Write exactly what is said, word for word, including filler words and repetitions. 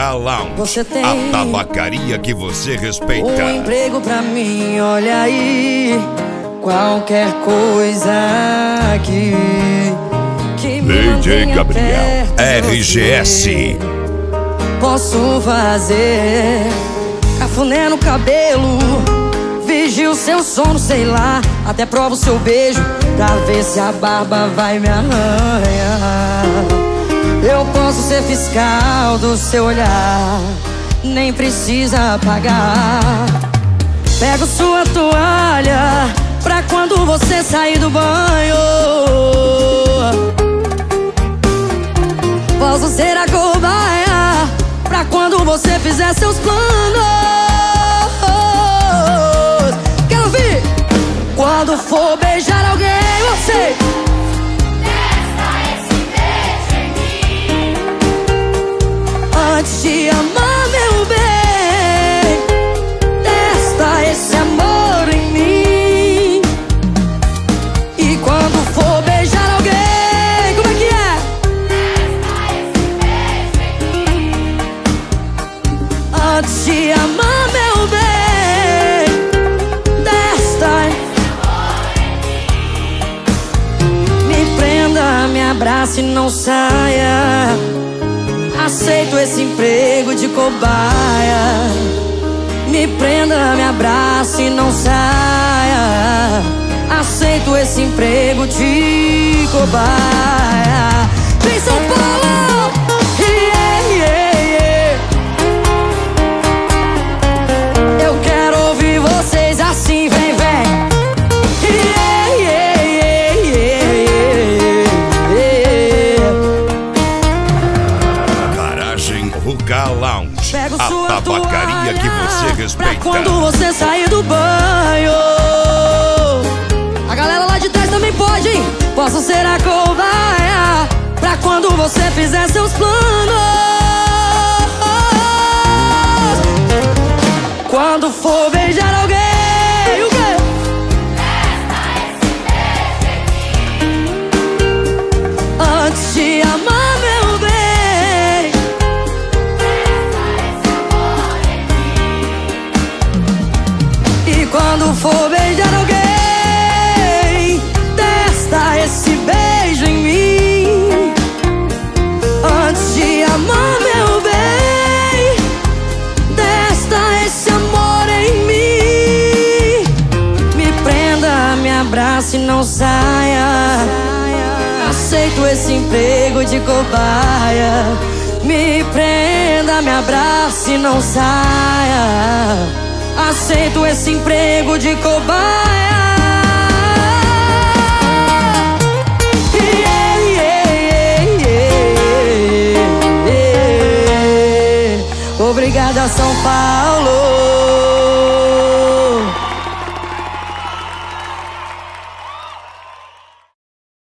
Ruka Lounge, Você tem a tabacaria que você respeita. um emprego pra mim, olha aí. Qualquer coisa aqui que me D J mantenha Gabriel, perto de R G S. você. Posso fazer cafuné no cabelo, vigio seu sono, sei lá. Até provo seu beijo pra ver se a barba vai me arranhar. Eu posso ser fiscal do seu olhar, nem precisa pagar. Pego sua toalha pra quando você sair do banho. Posso ser a cobaia pra quando você fizer seus planos. Quero ouvir! Quando for beijar alguém, você testa esse beijo em mim. antes de amar, meu bem, testa esse amor em mim. E quando for beijar alguém, como é que é? Testa esse beijo em mim. Antes de amar, meu bem, testa. Me prenda, me abrace e não saia. Aceito esse emprego de cobaia. Me prenda, me abrace e não saia. Aceito esse emprego de cobaia. Vem São Paulo! Yeah, yeah, yeah. Eu quero ouvir vocês assim, vem, vem. Yeah, yeah, yeah, yeah, yeah. Garagem Ruka Lounge, Pego a sua tabacaria que você toalha respeita. pra quando você sair do banho. A galera lá de trás também pode, hein? Posso ser a cobaia pra quando você fizer seus planos. Quando for beijar alguém, o quê? Testa esse beijo em mim. Antes de amar, meu bem, Testa esse amor em mim. e quando for beijar alguém, testa esse beijo em mim. Antes de amar, meu bem, testa esse amor em mim. Me prenda, me abrace e não saia. Aceito esse emprego de cobaia. Me prenda, me abrace e não saia. Aceito esse emprego de cobaia. Yeah, yeah, yeah, yeah, yeah. Obrigada, São Paulo.